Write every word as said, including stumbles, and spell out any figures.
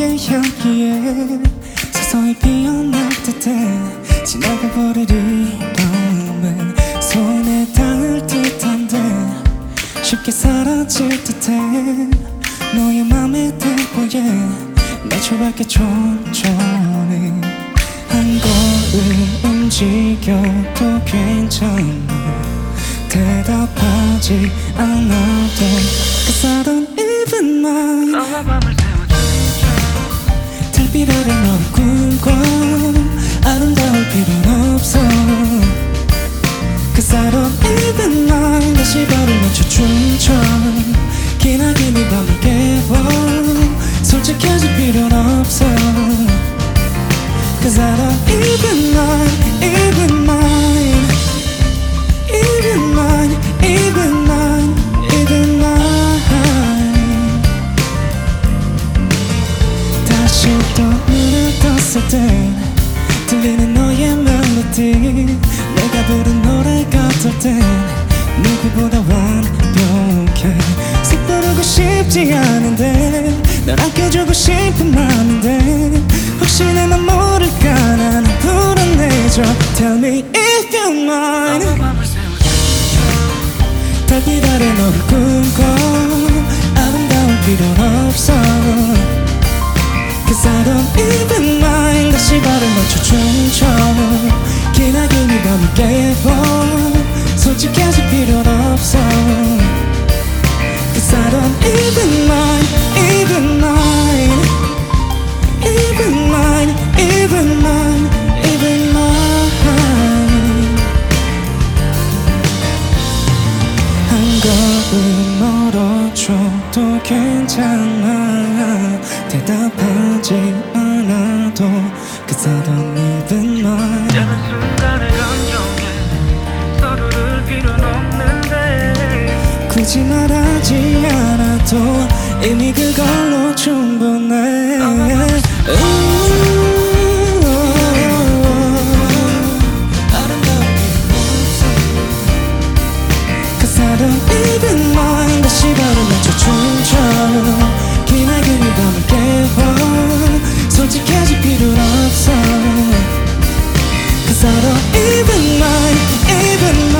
너의 향기에 서서히 피어날 듯해 지나가버릴 이 밤에 손에 닿을 듯한데 쉽게 사라질 듯해 너의 맘의 템포에 맞춰갈게 천천히 한 걸음 움직여도 괜찮아 대답하지 않아도 Cause I don't even mind 너와 밤을 새워주죠 달빛 아래 너를 꿈꿔 아름다울 필요는 없어 Cause I don't even mind 다시 발을 맞춰 춤춰 기나긴 이 밤을 깨워 솔직해질 필요는 없어 Cause I don't even mind, even mind Even mind, even mind, even mind 다시 또 눈을 떴을 때 들리는 너의 멜로디 내가 부른 노래 같을 땐 누구보다 완벽해 색부르고 싶지 않은데 널 아껴주고 싶은 마음인데 혹시 내 맘 모를까 난 불안해져 Tell me if you mind 너와 밤을 새워주죠 달빛 아래 너를 꿈꿔 아름다울 필요는 없어 Cause I don't even mind 다시 발을 맞춰 춤춰 기나긴 이 밤을 깨워 솔직해질 필요는 없어 Cause I don't even mind, even mind Even mind, even mind, even mind 한 걸음 멀어져도 괜찮아 대답하지 않아도 Cause I don't even mind 작은 순간의 감정에 서로를 필요는 없는데 굳이 말하지 않아도 이미 그걸로 충분해 Cause I don't even mind 다시 발을 맞춰 춤춰 기나긴 이 밤을 깨워 솔직해질 필요는 없어 Cause I don't even mind, even mind